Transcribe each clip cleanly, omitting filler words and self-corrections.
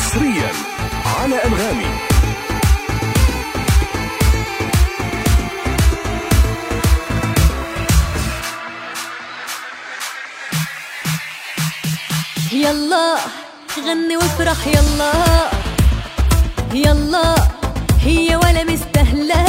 حصريا على أنغامي. يلا غني وافرح يلا يلا، هي ولا مستهلة،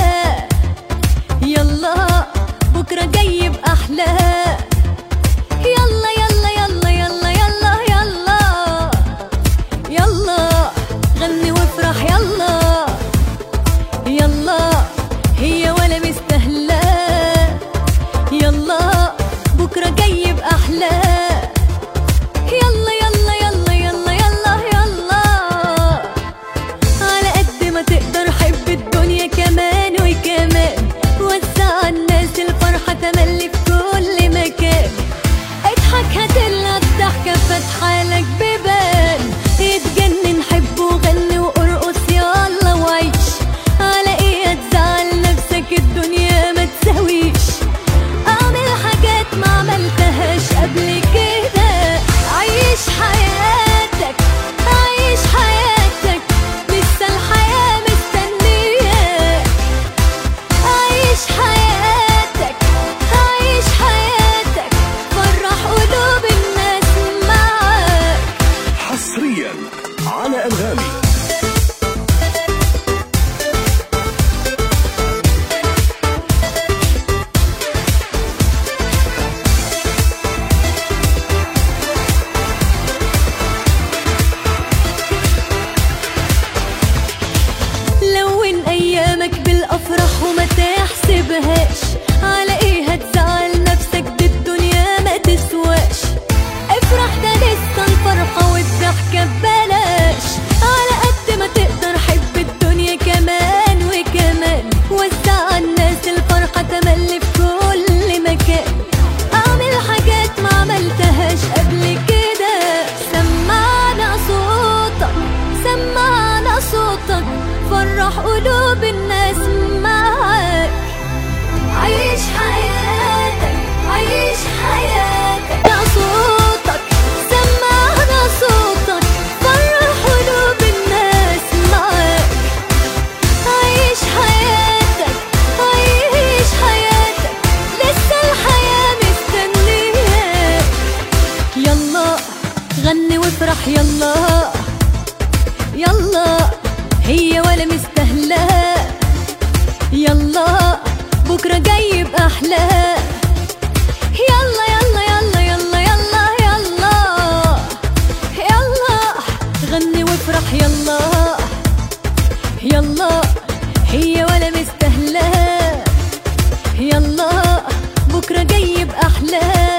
يلا بكرة جاي بأحلى، يلا يلا يلا يلا يلا يلا يلا غني وافرح يلا يلا، هي ولا مستهلة، يلا بكرة جاي بأحلى، يلا يلا يلا يلا يلا يلا، على قد ما تقدر حب الدنيا كمان وكمان، وسع الناس الفرحة تملي في كل مكان، اضحك هتلقى الضحكة فاتحة لك بيبان، اتجنن حب وغني وارقص يلا وعيش، على ايه هتزعل نفسك الدنيا ما تساويش، اعمل حاجات ما عملتهاش قبل كده، عيش حياتك عيش حياتك، لسه الحياة مستنياك، عيش حياتك عيش حياتك، فرح قلوب الناس معاك. حصريا على أنغامي. لون ايامك بالافراح وما تحسبهاش، على ايه هتزعل نفسك دي الدنيا ما تسواش، افرح ده لسه الفرحة والضحكة ببلاش، على قد ما تقدر حب الدنيا كمان وكمان، وسع الناس الفرحة تملي في كل مكان، اعمل حاجات ما عملتهاش قبل كده، سمعنا صوتك سمعنا صوتك، فرح قلوب الناس معاك، عيش حياتك عيش حياتك، ده صوتك سمعنا صوتك، فرح قلوب الناس معاك، عيش حياتك عيش حياتك، لسه الحياة مستنياك، يلا غني وافرح يلا يلا، هي ولا مستهلة، يلا بكرة جاي بأحلى، يلا يلا يلا يلا يلا يلا يلا غني وافرح يلا يلا، هي ولا مستهلة، يلا بكرة جاي بأحلى.